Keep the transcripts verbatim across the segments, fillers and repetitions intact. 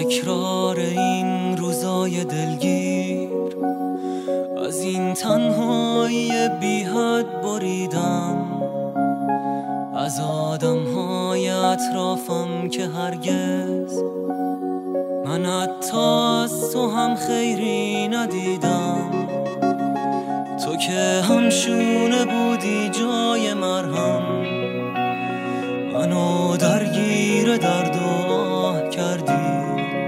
تکرار این روزای دلگیر از این تنهایی بی حد بریدم، از آدم‌های اطرافم که هرگز من حتی از تو هم خیری ندیدم. تو که همشونه بودی جای مرهم، منو درگیر درد و آه کردی،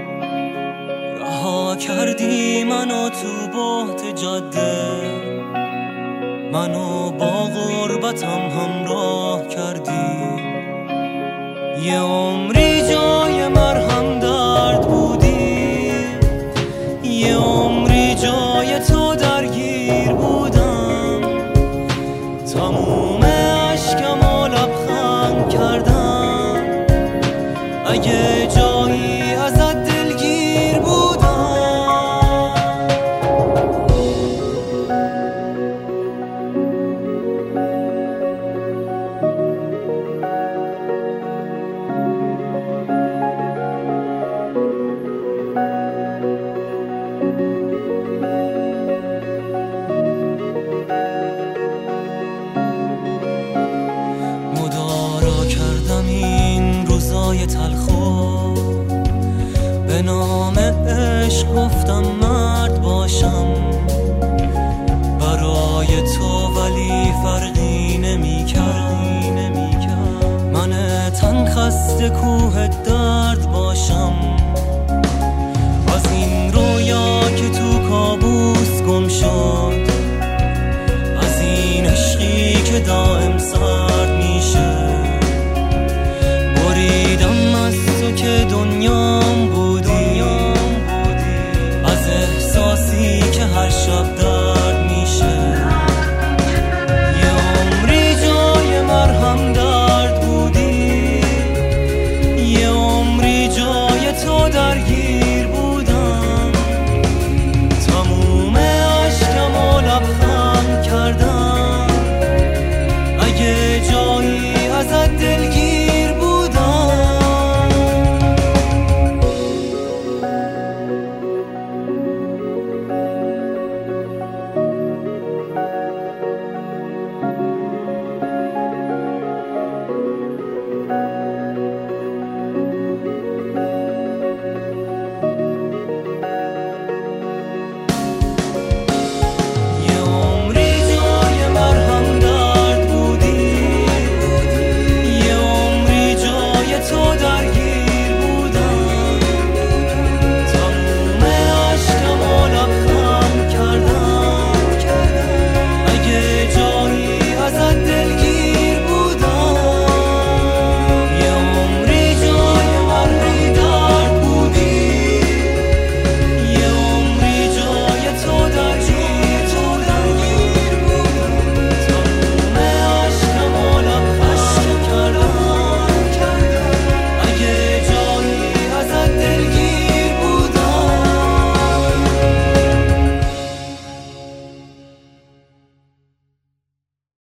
رها کردی منو تو بحت جاده، منو با غربتم همراه کردی. یه عمری جای مرهم درد بودی، یه عمری جای تو درگیر بودم، تموم عشقم و لبخند کردم اگه جایی ازت دلگیر بودم. مدارا کردم این روزای تلخو، به نام عشق گفتم مرد باشم برای تو، ولی فرقی نمی کرد. من تن خسته کوه